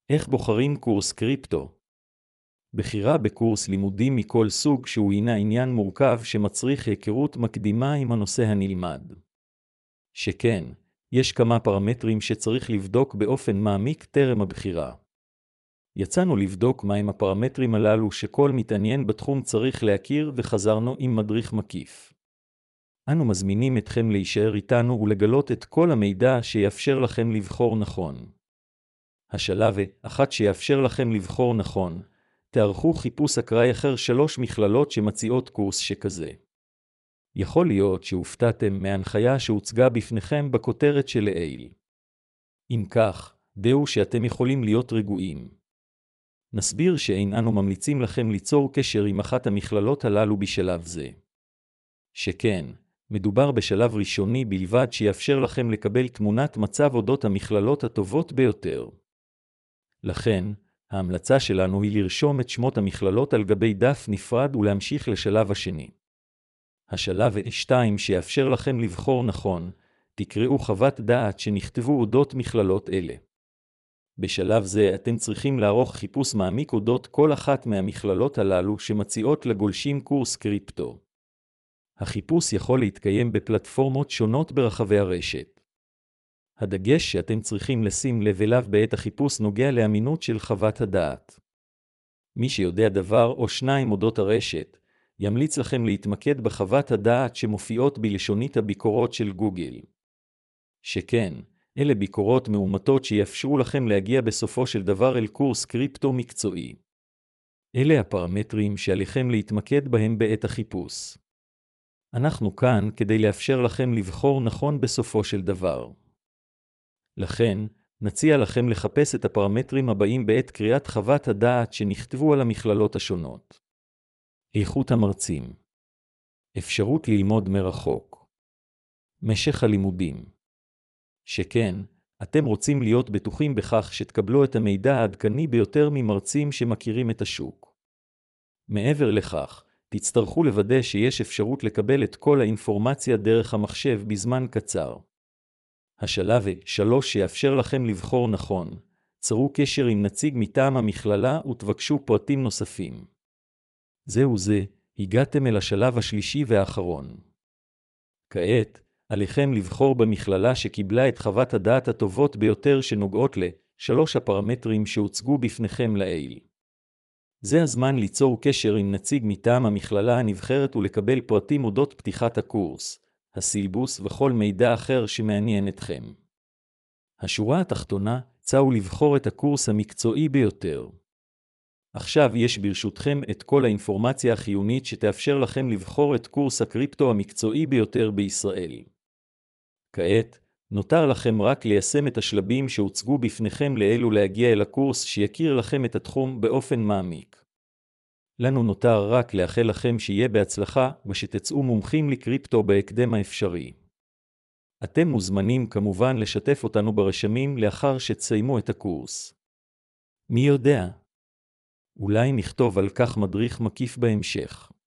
איך בוחרים קורס קריפטו? בחירה בקורס לימודים מכל סוג שהוא הינה עניין מורכב שמצריך היכרות מקדימה עם הנושא הנלמד. שכן, יש כמה פרמטרים שצריך לבדוק באופן מעמיק טרם הבחירה. יצאנו לבדוק מהם הפרמטרים הללו שכל מתעניין בתחום צריך להכיר וחזרנו עם מדריך מקיף. אנו מזמינים אתכם להישאר איתנו ולגלות את כל המידע שיאפשר לכם לבחור נכון. השלב אחד שיאפשר לכם לבחור נכון, תערכו חיפוש אקראי אחר 3 מכללות שמציעות קורס שכזה. יכול להיות שהופתעתם מההנחיה שהוצגה בפניכם בכותרת שלעיל. אם כך, דעו שאתם יכולים להיות רגועים. נסביר שאין אנו ממליצים לכם ליצור קשר עם אחת המכללות הללו בשלב זה. שכן, מדובר בשלב ראשוני בלבד שיאפשר לכם לקבל תמונת מצב אודות המכללות הטובות ביותר. לכן, ההמלצה שלנו היא לרשום את שמות המכללות על גבי דף נפרד ולהמשיך לשלב השני. השלב 2 שיאפשר לכם לבחור נכון, תקראו חוות דעת שנכתבו אודות מכללות אלה. בשלב זה אתם צריכים לערוך חיפוש מעמיק אודות כל אחת מהמכללות הללו שמציעות לגולשים קורס קריפטו. החיפוש יכול להתקיים בפלטפורמות שונות ברחבי הרשת. הדגש שאתם צריכים לשים לב אליו בעת החיפוש נוגע לאמינות של חוות הדעת. מי שיודע דבר או שניים אודות הרשת, ימליץ לכם להתמקד בחוות הדעת שמופיעות בלשונית הביקורות של גוגל. שכן, אלה ביקורות מאומתות שיאפשרו לכם להגיע בסופו של דבר אל קורס קריפטו מקצועי. אלה הפרמטרים שעליכם להתמקד בהם בעת החיפוש. אנחנו כאן כדי לאפשר לכם לבחור נכון בסופו של דבר. לכן, נציע לכם לחפש את הפרמטרים הבאים בעת קריאת חוות הדעת שנכתבו על המכללות השונות. איכות המרצים. אפשרות ללמוד מרחוק. משך הלימודים. שכן, אתם רוצים להיות בטוחים בכך שתקבלו את המידע העדכני ביותר ממרצים שמכירים את השוק. מעבר לכך, תצטרכו לוודא שיש אפשרות לקבל את כל האינפורמציה דרך המחשב בזמן קצר. השלב 3 שיאפשר לכם לבחור נכון, צרו קשר עם נציג מטעם המכללה ותבקשו פרטים נוספים. זהו זה, הגעתם אל השלב השלישי והאחרון. כעת, עליכם לבחור במכללה שקיבלה את חוות הדעת הטובות ביותר שנוגעות ל3 הפרמטרים שהוצגו בפניכם לעיל. זה הזמן ליצור קשר עם נציג מטעם המכללה הנבחרת ולקבל פרטים אודות פתיחת הקורס, הסילבוס וכל מידע אחר שמעניין אתכם. השורה התחתונה, צאו לבחור את הקורס המקצועי ביותר. עכשיו יש ברשותכם את כל האינפורמציה החיונית שתאפשר לכם לבחור את קורס הקריפטו המקצועי ביותר בישראל. כעת, נותר לכם רק ליישם את השלבים שהוצגו בפניכם לעיל ולהגיע אל הקורס שיכיר לכם את התחום באופן מעמיק. לנו נותר רק לאחל לכם שיהיה בהצלחה ושתצאו מומחים לקריפטו בהקדם האפשרי. אתם מוזמנים כמובן לשתף אותנו ברשמים לאחר שתסיימו את הקורס. מי יודע? אולי נכתוב על כך מדריך מקיף בהמשך.